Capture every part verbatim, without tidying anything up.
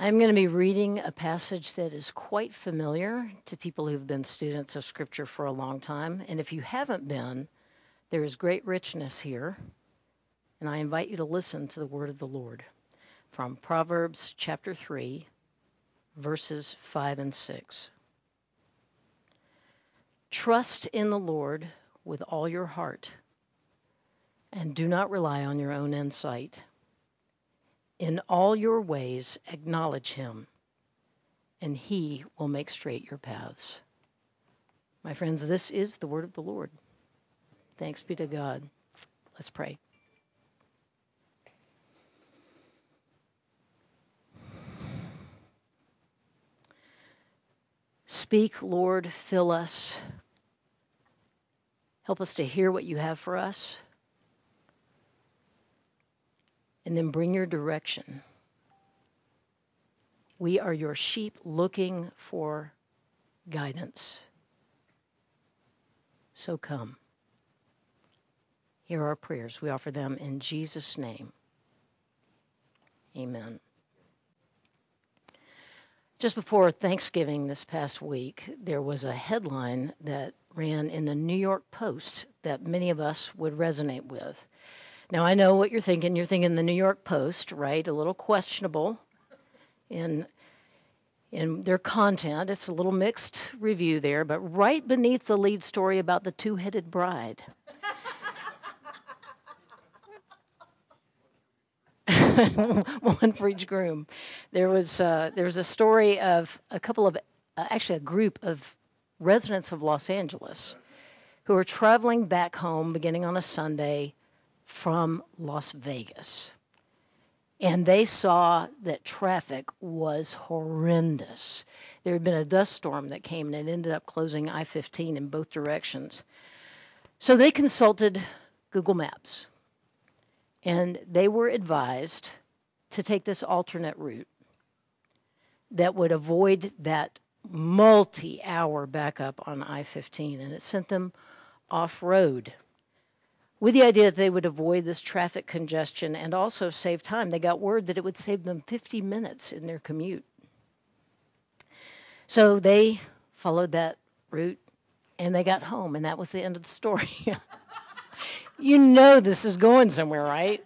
I'm going to be reading a passage that is quite familiar to people who've been students of Scripture for a long time. And if you haven't been, there is great richness here. And I invite you to listen to the word of the Lord from Proverbs chapter three, verses five and six. Trust in the Lord with all your heart, and do not rely on your own insight. In all your ways acknowledge him, and he will make straight your paths. My friends, this is the word of the Lord. Thanks be to God. Let's pray. Speak, Lord, fill us. Help us to hear what you have for us. And then bring your direction. We are your sheep looking for guidance. So come. Hear our prayers. We offer them in Jesus' name. Amen. Just before Thanksgiving this past week, there was a headline that ran in the New York Post that many of us would resonate with. Now, I know what you're thinking. You're thinking the New York Post, right? A little questionable in, in their content. It's a little mixed review there, but right beneath the lead story about the two-headed bride. One for each groom. There was uh, there was a story of a couple of, uh, actually a group of residents of Los Angeles who are traveling back home beginning on a Sunday from Las Vegas. And they saw that traffic was horrendous. There had been a dust storm that came and it ended up closing I fifteen in both directions. So they consulted Google Maps. And they were advised to take this alternate route that would avoid that multi-hour backup on I fifteen. And it sent them off-road with the idea that they would avoid this traffic congestion and also save time. They got word that it would save them fifty minutes in their commute. So they followed that route, and they got home, and that was the end of the story. You know this is going somewhere, right?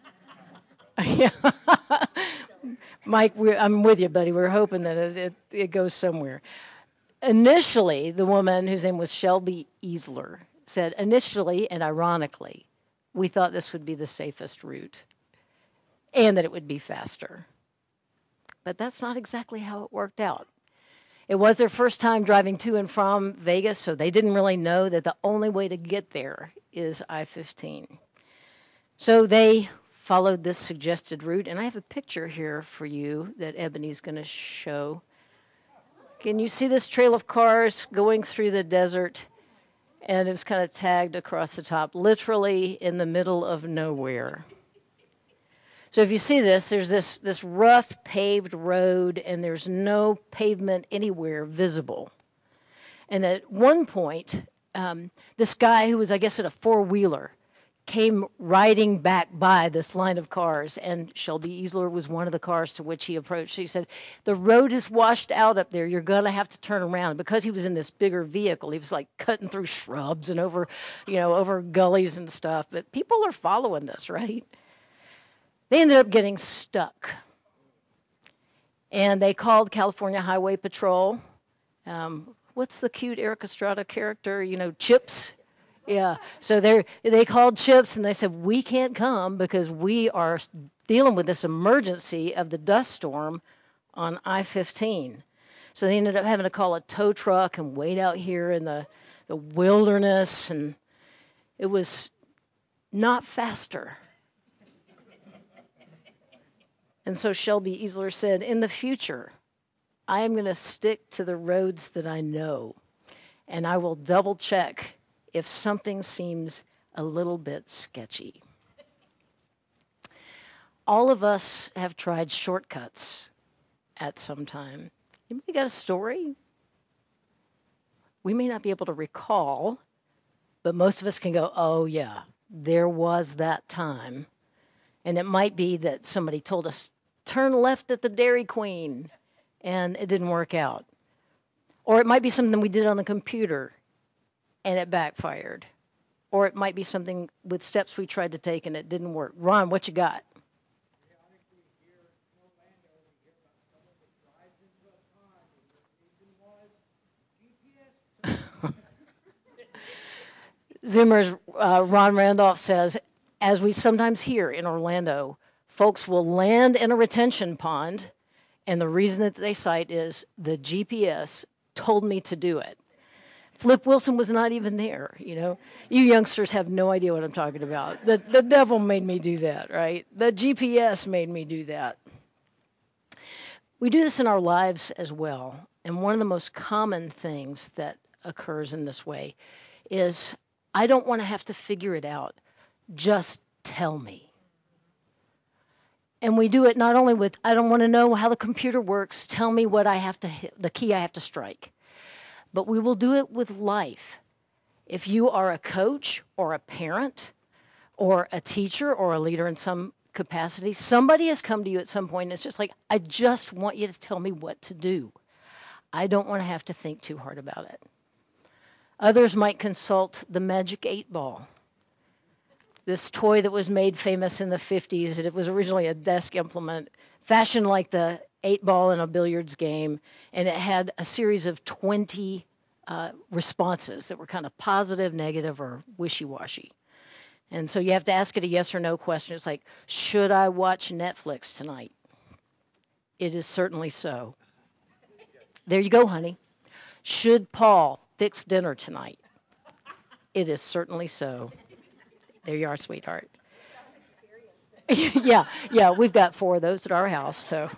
Mike, we're, I'm with you, buddy. We're hoping that it, it, it goes somewhere. Initially, the woman, whose name was Shelby Easler, said, initially and ironically, we thought this would be the safest route and that it would be faster. But that's not exactly how it worked out. It was their first time driving to and from Vegas, so they didn't really know that the only way to get there is I fifteen. So they followed this suggested route, and I have a picture here for you that Ebony's going to show. Can you see this trail of cars going through the desert? And it's kind of tagged across the top, literally in the middle of nowhere. So if you see this, there's this, this rough paved road, and there's no pavement anywhere visible. And at one point, um, this guy who was, I guess, in a four-wheeler came riding back by this line of cars, and Shelby Easler was one of the cars to which he approached. He said, the road is washed out up there. You're going to have to turn around. Because he was in this bigger vehicle, he was like cutting through shrubs and over, you know, over gullies and stuff. But people are following this, right? They ended up getting stuck. And they called California Highway Patrol. Um, what's the cute Eric Estrada character? You know, Chips. Yeah, so they they called Chips and they said, we can't come because we are dealing with this emergency of the dust storm on I fifteen. So they ended up having to call a tow truck and wait out here in the, the wilderness, and it was not faster. And so Shelby Easler said, in the future, I am going to stick to the roads that I know, and I will double check if something seems a little bit sketchy. All of us have tried shortcuts at some time. Anybody got a story? We may not be able to recall, but most of us can go, oh yeah, there was that time. And it might be that somebody told us, turn left at the Dairy Queen. and it didn't work out. Or it might be something we did on the computer and it backfired. Or it might be something with steps we tried to take and it didn't work. Ron, what you got? Zoomer's uh, Ron Randolph says, as we sometimes hear in Orlando, folks will land in a retention pond, and the reason that they cite is the G P S told me to do it. Flip Wilson was not even there, you know. You youngsters have no idea what I'm talking about. The, the devil made me do that, right? The G P S made me do that. We do this in our lives as well, and one of the most common things that occurs in this way is, I don't want to have to figure it out. Just tell me. And we do it not only with, I don't want to know how the computer works, tell me what I have to hit, the key I have to strike. But we will do it with life. If you are a coach or a parent or a teacher or a leader in some capacity, somebody has come to you at some point and it's just like, I just want you to tell me what to do. I don't want to have to think too hard about it. Others might consult the Magic Eight Ball, this toy that was made famous in the fifties. It was originally a desk implement, fashioned like the eight ball in a billiards game, and it had a series of twenty uh, responses that were kind of positive, negative, or wishy-washy. And so you have to ask it a yes or no question. It's like, should I watch Netflix tonight? It is certainly so. There you go, honey. Should Paul fix dinner tonight? It is certainly so. There you are, sweetheart. yeah, yeah, we've got four of those at our house, so.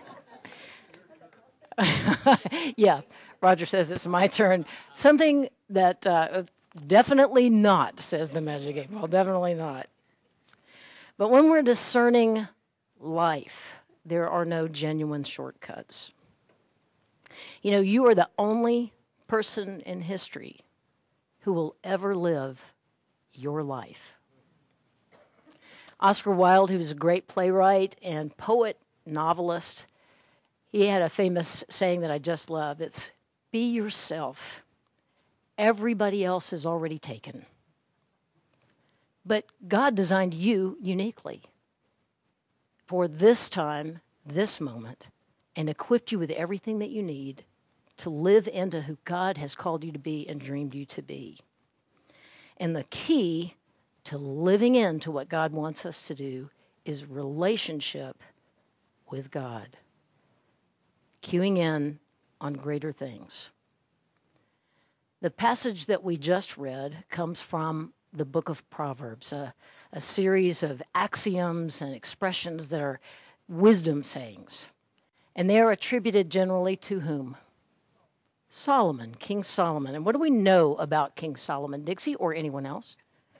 yeah, Roger says it's my turn. Something that uh, definitely not, says the Magic Eight Ball, definitely not. But when we're discerning life, there are no genuine shortcuts. You know, you are the only person in history who will ever live your life. Oscar Wilde, who was a great playwright and poet, novelist, he had a famous saying that I just love. It's, be yourself. Everybody else is already taken. But God designed you uniquely for this time, this moment, and equipped you with everything that you need to live into who God has called you to be and dreamed you to be. And the key to living into what God wants us to do is relationship with God. Cueing in on greater things. The passage that we just read comes from the book of Proverbs, a, a series of axioms and expressions that are wisdom sayings. And they are attributed generally to whom? Solomon, King Solomon. And what do we know about King Solomon, Dixie, or anyone else?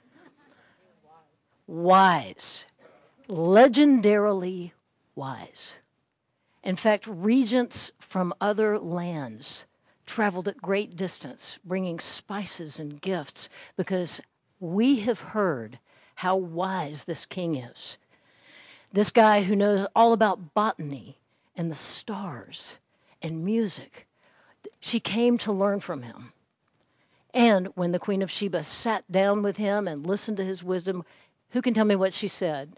Wise. Legendarily wise. In fact, regents from other lands traveled at great distance, bringing spices and gifts, because we have heard how wise this king is. This guy who knows all about botany and the stars and music. She came to learn from him. And when the Queen of Sheba sat down with him and listened to his wisdom, who can tell me what she said?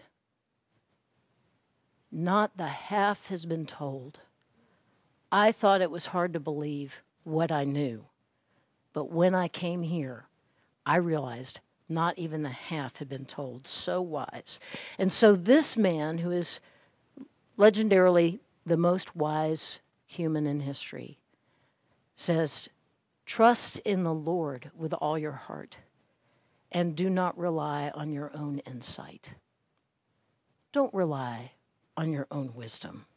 Not the half has been told. I thought it was hard to believe what I knew. But when I came here, I realized not even the half had been told. So wise. And so this man, who is legendarily the most wise human in history, says, trust in the Lord with all your heart and do not rely on your own insight. Don't rely on your own wisdom.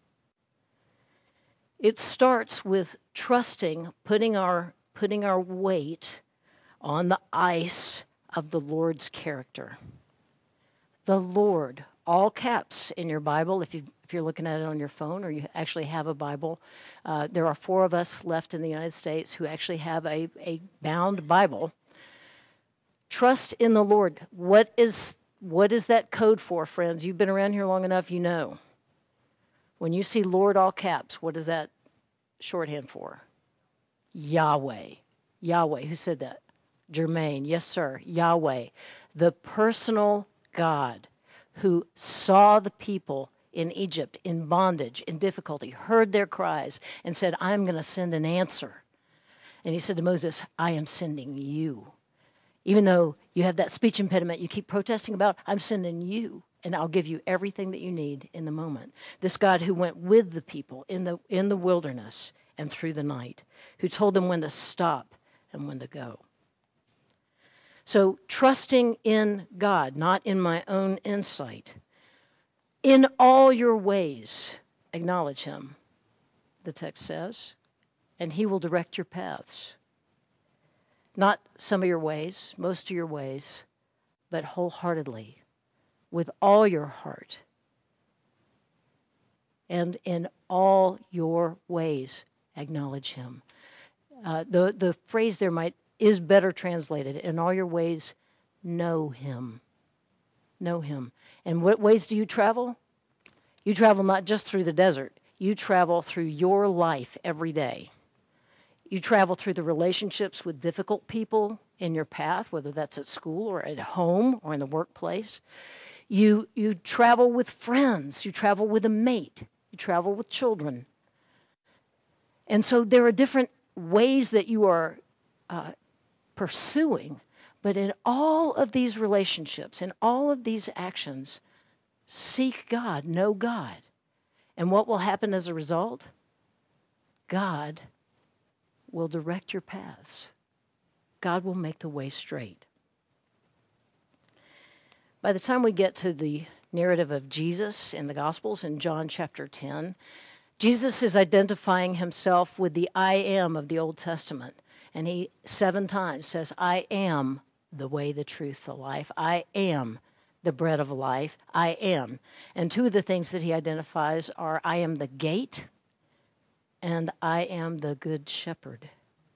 It starts with trusting, putting our, putting our weight on the ice of the Lord's character. The Lord, all caps in your Bible, if, you, if you're looking at it on your phone or you actually have a Bible. Uh, there are four of us left in the United States who actually have a, a bound Bible. Trust in the Lord. What is, what is that code for, friends? You've been around here long enough, you know. When you see Lord all caps, what does that shorthand for? Yahweh. Yahweh. Who said that? Jermaine. Yes, sir. Yahweh. The personal God who saw the people in Egypt in bondage, in difficulty, heard their cries, and said, I'm going to send an answer. And he said to Moses, I am sending you. Even though you have that speech impediment you keep protesting about, I'm sending you, and I'll give you everything that you need in the moment. This God who went with the people in the, in the wilderness and through the night, who told them when to stop and when to go. So trusting in God, not in my own insight. In all your ways, acknowledge him, the text says, and he will direct your paths. Not some of your ways, most of your ways, but wholeheartedly, with all your heart. And in all your ways, acknowledge him. Uh, the, the phrase there might is better translated. In all your ways, know him. Know him. And what ways do you travel? You travel not just through the desert. You travel through your life every day. You travel through the relationships with difficult people in your path, whether that's at school or at home or in the workplace. You, you travel with friends. You travel with a mate. You travel with children. And so there are different ways that you are uh, pursuing, but in all of these relationships, in all of these actions, seek God, know God. And what will happen as a result? God will direct your paths. God will make the way straight. By the time we get to the narrative of Jesus in the Gospels in John chapter ten, Jesus is identifying himself with the I am of the Old Testament. And he seven times says, I am the way, the truth, the life. I am the bread of life. I am. And two of the things that he identifies are I am the gate and I am the good shepherd.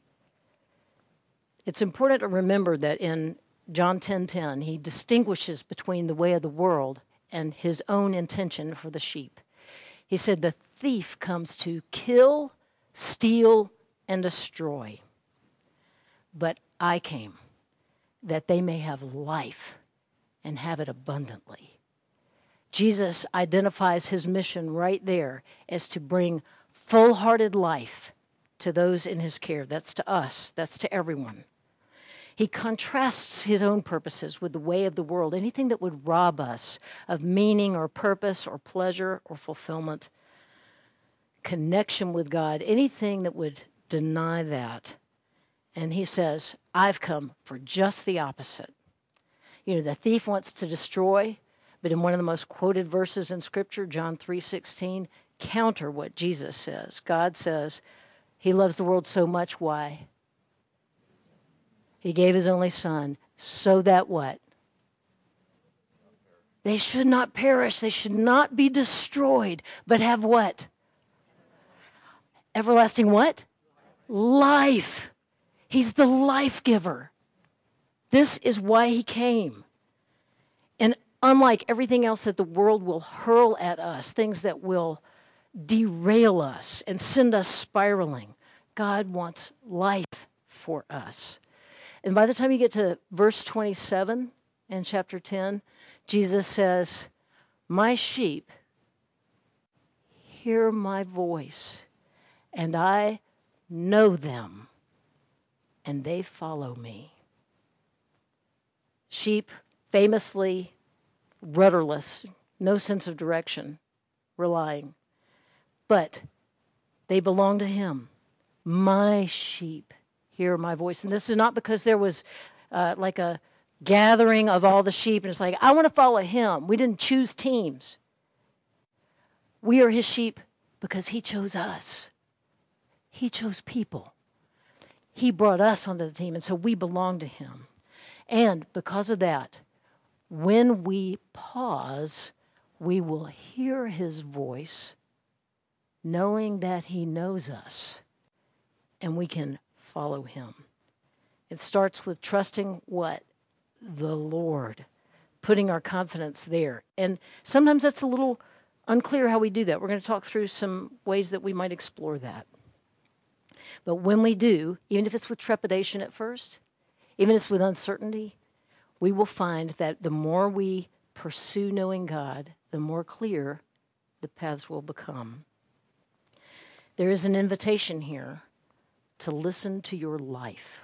It's important to remember that in John ten ten, he distinguishes between the way of the world and his own intention for the sheep. He said, the thief comes to kill, steal, and destroy. But I came that they may have life and have it abundantly. Jesus identifies his mission right there as to bring full-hearted life to those in his care. That's to us. That's to everyone. He contrasts his own purposes with the way of the world, anything that would rob us of meaning or purpose or pleasure or fulfillment, connection with God, anything that would deny that. And he says, I've come for just the opposite. You know, the thief wants to destroy, but in one of the most quoted verses in Scripture, John three sixteen, counter what Jesus says. God says, he loves the world so much, why? He gave his only son so that what? They should not perish. They should not be destroyed, but have what? Everlasting what? Life. He's the life giver. This is why he came. And unlike everything else that the world will hurl at us, things that will derail us and send us spiraling, God wants life for us. And by the time you get to verse twenty-seven in chapter ten, Jesus says, my sheep hear my voice, and I know them, and they follow me. Sheep, famously rudderless, no sense of direction, relying. But they belong to him. My sheep hear my voice. And this is not because there was uh, like a gathering of all the sheep, and it's like, I want to follow him. We didn't choose teams. We are his sheep because he chose us. He chose people. He brought us onto the team, and so we belong to him. And because of that, when we pause, we will hear his voice, knowing that he knows us, and we can follow him. It starts with trusting what? The Lord, putting our confidence there. And sometimes that's a little unclear how we do that. We're going to talk through some ways that we might explore that. But when we do, even if it's with trepidation at first, even if it's with uncertainty, we will find that the more we pursue knowing God, the more clear the paths will become. There is an invitation here to listen to your life.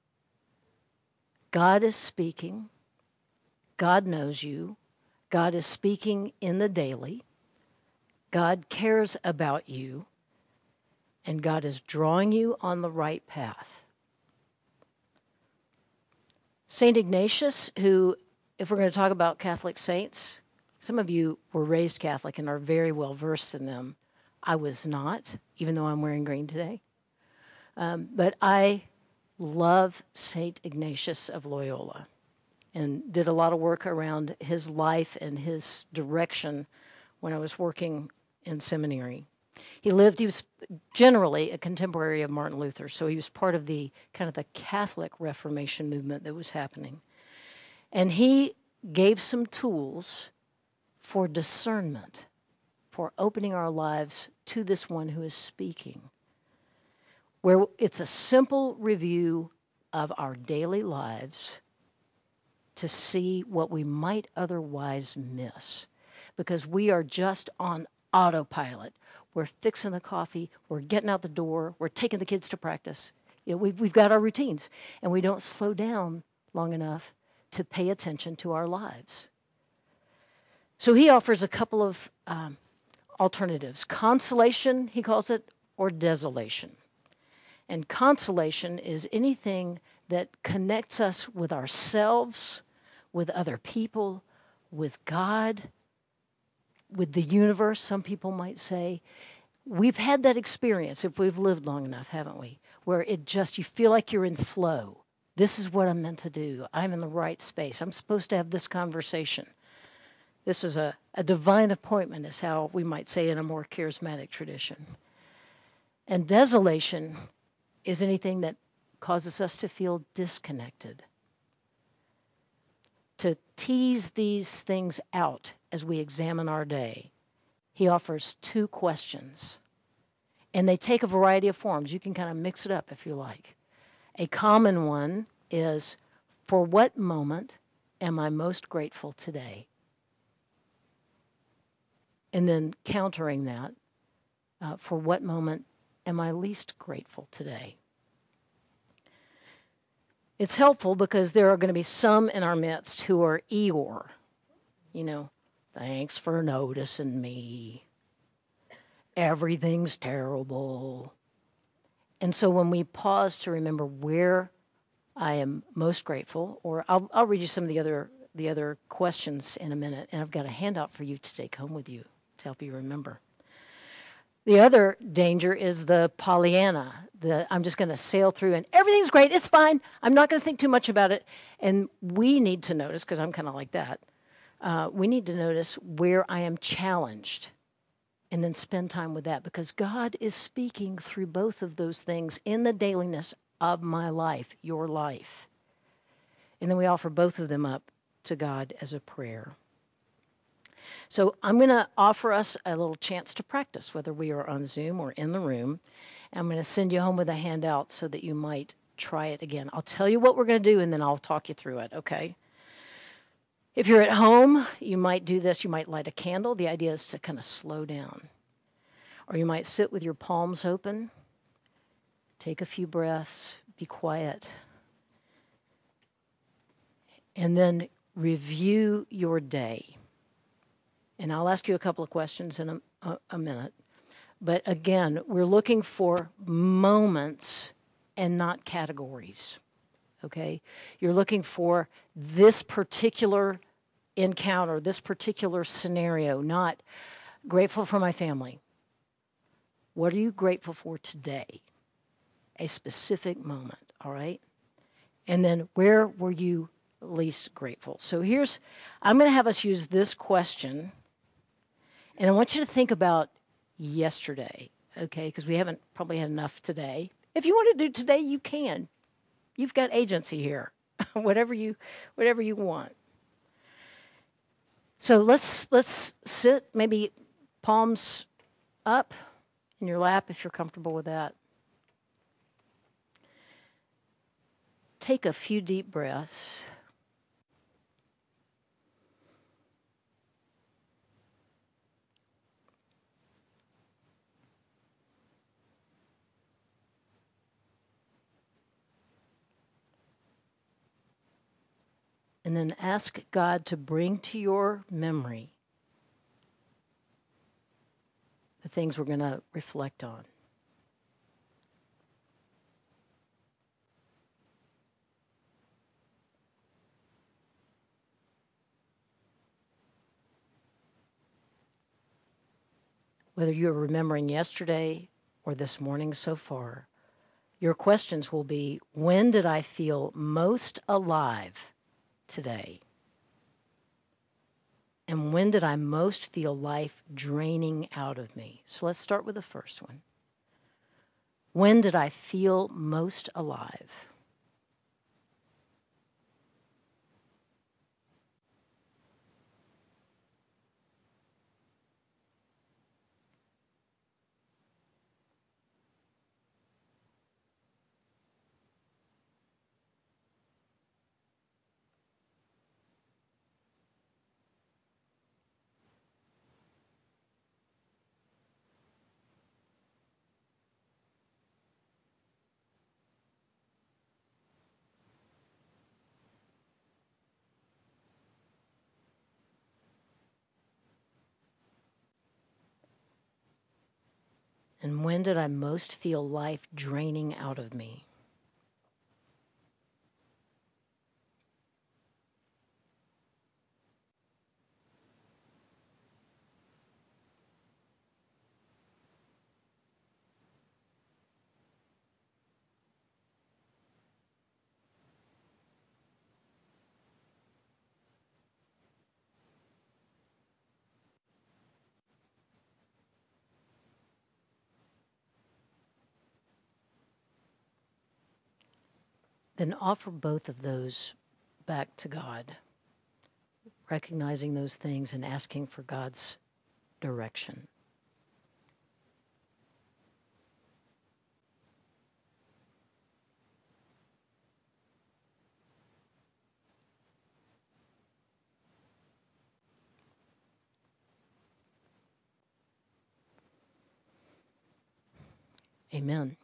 God is speaking. God knows you. God is speaking in the daily. God cares about you. And God is drawing you on the right path. Saint Ignatius, who, if we're going to talk about Catholic saints, some of you were raised Catholic and are very well versed in them. I was not, even though I'm wearing green today. Um, but I love Saint Ignatius of Loyola and did a lot of work around his life and his direction when I was working in seminary. He lived, he was generally a contemporary of Martin Luther, so he was part of the kind of the Catholic Reformation movement that was happening. And he gave some tools for discernment, for opening our lives to this one who is speaking, where it's a simple review of our daily lives to see what we might otherwise miss, because we are just on autopilot. We're fixing the coffee, we're getting out the door, we're taking the kids to practice. You know, we've, we've got our routines, and we don't slow down long enough to pay attention to our lives. So he offers a couple of um, alternatives. Consolation, he calls it, or desolation. And consolation is anything that connects us with ourselves, with other people, with God, with the universe, some people might say. We've had that experience if we've lived long enough, haven't we? Where it just, you feel like you're in flow. This is what I'm meant to do. I'm in the right space. I'm supposed to have this conversation. This is a, a divine appointment, is how we might say in a more charismatic tradition. And desolation is anything that causes us to feel disconnected. To tease these things out as we examine our day, he offers two questions. And they take a variety of forms. You can kind of mix it up if you like. A common one is, for what moment am I most grateful today? And then countering that, uh, for what moment am I least grateful today? It's helpful because there are going to be some in our midst who are Eeyore. You know, thanks for noticing me. Everything's terrible. And so when we pause to remember where I am most grateful, or I'll, I'll read you some of the other the other questions in a minute, and I've got a handout for you to take home with you to help you remember. The other danger is the Pollyanna. The, I'm just going to sail through and everything's great, it's fine, I'm not going to think too much about it. And we need to notice, because I'm kind of like that, uh, we need to notice where I am challenged and then spend time with that, because God is speaking through both of those things in the dailiness of my life, your life. And then we offer both of them up to God as a prayer. So I'm going to offer us a little chance to practice, whether we are on Zoom or in the room. I'm going to send you home with a handout so that you might try it again. I'll tell you what we're going to do, and then I'll talk you through it, okay? If you're at home, you might do this. You might light a candle. The idea is to kind of slow down. Or you might sit with your palms open, take a few breaths, be quiet, and then review your day. And I'll ask you a couple of questions in a, a, a minute. But again, we're looking for moments and not categories, okay? You're looking for this particular encounter, this particular scenario, not grateful for my family. What are you grateful for today? A specific moment, all right? And then where were you least grateful? So here's, I'm going to have us use this question. And I want you to think about yesterday, okay? Because we haven't probably had enough today. If you want to do today, you can. You've got agency here. whatever you, whatever you want. So let's let's sit, maybe palms up in your lap if you're comfortable with that. take a few deep breaths. And then ask God to bring to your memory the things we're going to reflect on. Whether you're remembering yesterday or this morning so far, your questions will be, when did I feel most alive today? And when did I most feel life draining out of me? So let's start with the first one. When did I feel most alive? And when did I most feel life draining out of me? Then offer both of those back to God, recognizing those things and asking for God's direction. Amen.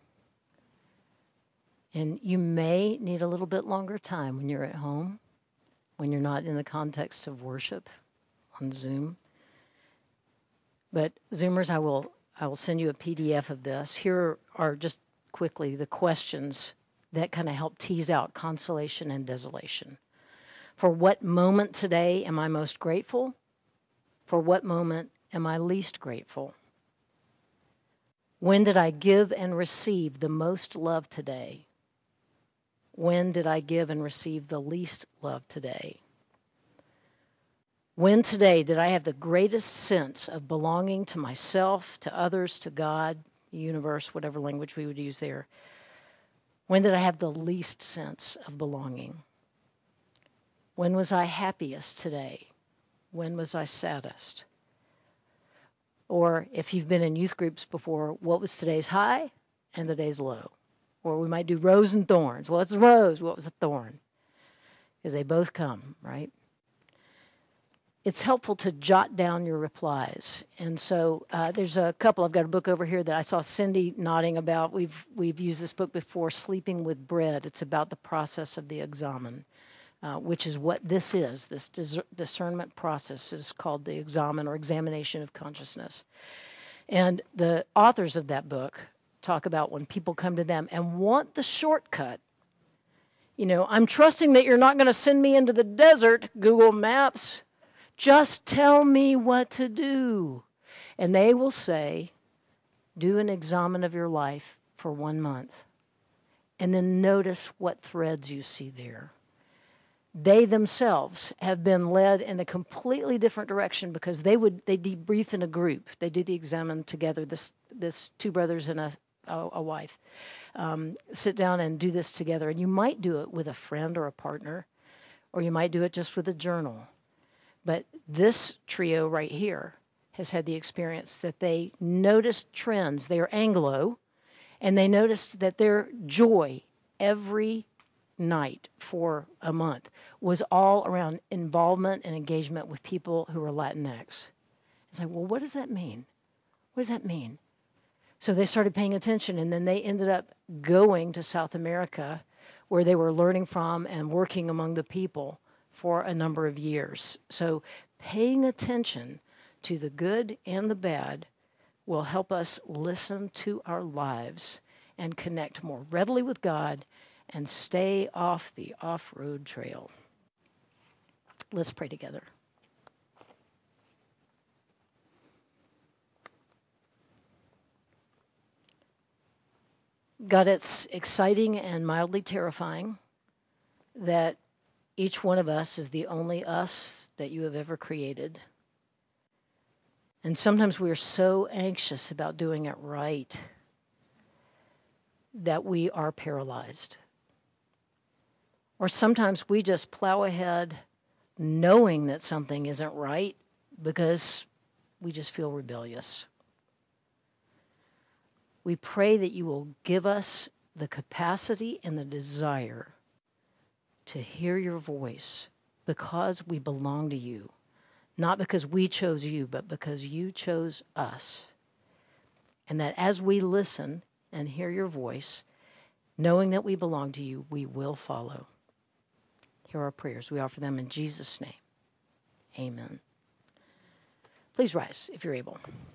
And you may need a little bit longer time when you're at home, when you're not in the context of worship on Zoom. But Zoomers, I will I will send you a P D F of this. Here are just quickly the questions that kind of help tease out consolation and desolation. For what moment today am I most grateful? For what moment am I least grateful? When did I give and receive the most love today? When did I give and receive the least love today? When today did I have the greatest sense of belonging to myself, to others, to God, the universe, whatever language we would use there? When did I have the least sense of belonging? When was I happiest today? When was I saddest? Or if you've been in youth groups before, what was today's high and today's low? Or we might do rose and thorns. Well, it's a rose. What was a thorn? Because they both come, right? It's helpful to jot down your replies. And so uh, there's a couple. I've got a book over here that I saw Cindy nodding about. We've we've used this book before, Sleeping with Bread. It's about the process of the examen, uh, which is what this is. This dis- discernment process is called the examen or examination of consciousness. And the authors of that book talk about when people come to them and want the shortcut. You know, I'm trusting that you're not going to send me into the desert, Google Maps. Just tell me what to do. And they will say, do an examen of your life for one month. And then notice what threads you see there. They themselves have been led in a completely different direction because they would they debrief in a group. They do the examen together, this this two brothers and a, a, a wife. Um, sit down and do this together. And you might do it with a friend or a partner, or you might do it just with a journal. But this trio right here has had the experience that they noticed trends. They are Anglo, and they noticed that their joy every night for a month was all around involvement and engagement with people who were Latinx. It's like, well, what does that mean? What does that mean? So they started paying attention, and then they ended up going to South America, where they were learning from and working among the people for a number of years. So paying attention to the good and the bad will help us listen to our lives and connect more readily with God and stay off the off-road trail. Let's pray together. God, it's exciting and mildly terrifying that each one of us is the only us that you have ever created. And sometimes we are so anxious about doing it right that we are paralyzed. Or sometimes we just plow ahead knowing that something isn't right because we just feel rebellious. We pray that you will give us the capacity and the desire to hear your voice because we belong to you. Not because we chose you, but because you chose us. And that as we listen and hear your voice, knowing that we belong to you, we will follow. Hear our prayers. We offer them in Jesus' name. Amen. Please rise if you're able.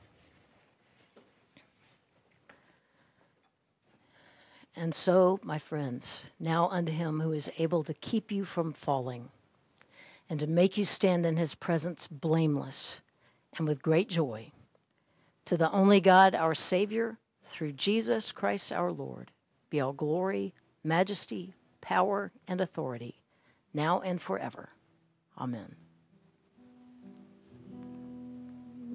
And so, my friends, now unto him who is able to keep you from falling and to make you stand in his presence blameless and with great joy, to the only God, our Savior, through Jesus Christ our Lord, be all glory, majesty, power, and authority, now and forever. Amen.